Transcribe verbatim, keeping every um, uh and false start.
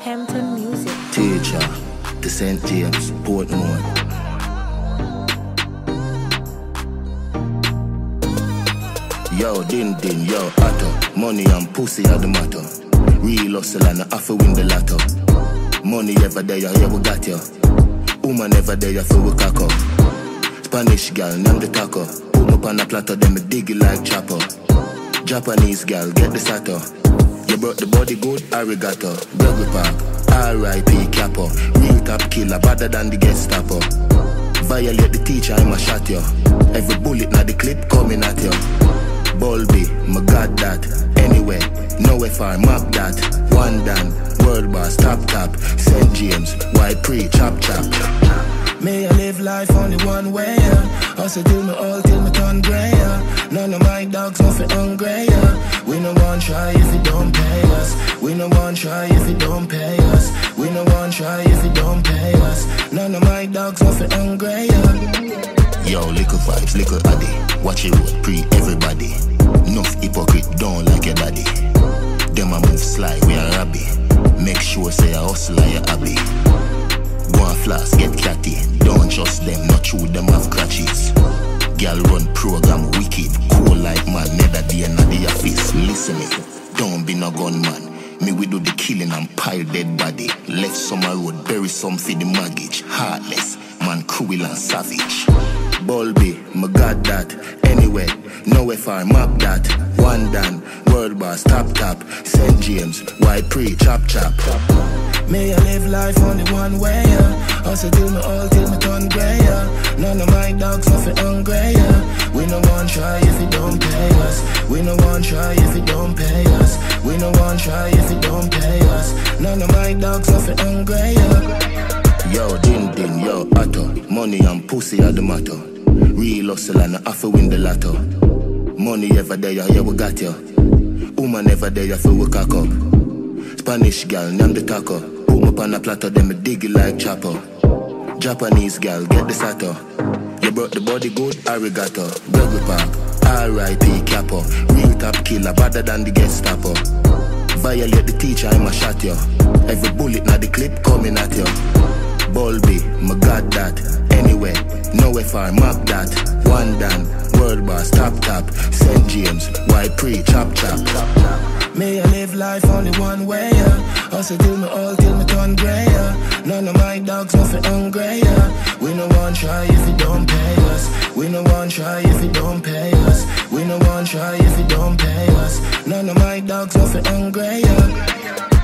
Hampton Music. Teacher, the Saint James, Portmore. Yo, din din, yo, Otto. Money and pussy are the matter. Real hustle and I have to win the lotto. Money ever there, yeah, we got you. Woman ever there, for we cock up. Spanish gal, name the taco. Put me up on a platter, then me dig it like chopper. Japanese gal, get the sato. You brought the body good, arigato. Burger Park, R I P Capo. Real top killer, better than the Gestapo. Violate the teacher, I'ma shot you. Every bullet na the clip coming at you. Bulby, my god that. Anyway, no F R, map that. One done, world boss, top top. Saint James, white pre, chop chop. May I live life only one way, yeah. Hustle till me all, till me turn grey, yeah. None of my dogs nothing hungry, yeah. We no one try if you don't pay us. We no one try if you don't pay us. We no one try if you don't pay us. None of my dogs nothing hungry, yeah. Yo, liquor vibes, liquor addy. Watch it road, pre everybody. Enough hypocrite, don't like your daddy. Them a move slide, we are rabbi. Make sure say a hustle like your hobby. Go and flask, get catty. Don't trust them, not true, them have crutches. Girl run program wicked. Cool like man, never day in the office. Listen me, don't be no gunman. Me we do the killing and pile dead body. Left summer road, bury some for the mortgage. Heartless, man cruel and savage. Bulby, my god that. Anyway, no F R, map that. One done, world boss, top top. Saint James, white pre, chop chop. May I live life only one way, yeah. Hustle till me all, till me turn grey, yeah. None of my dogs nothing hungry, yeah. We no one try if you don't pay us. We no one try if you don't pay us. We no one try if you don't pay us. None of my dogs nothing hungry, yeah. Yo, din din, yo, Otto. Money and pussy are the matter. Real hustle and I have to win the lotto. Money ever there, yeah, we got you. Woman ever there, for we cock up. Spanish gal, name the taco. Put me up on a platter, then me dig it like chopper. Japanese gal, get the sato. You brought the body good, arigato. Burger Park, R I P Capo. Real top killer, better than the Gestapo. Violate the teacher, I'ma shot you. Every bullet na the clip coming at you. Bulby, my god that. Anyway, no F R, map that. One done, world boss, top top. Saint James, white pre, chop chop. May I live life only one way, yeah. Hustle till me all, till me turn grey, yeah. None of my dogs nothing hungry, yeah. We no one try if you don't pay us. We no one try if you don't pay us. We no one try if you don't pay us. None of my dogs nothing hungry, yeah.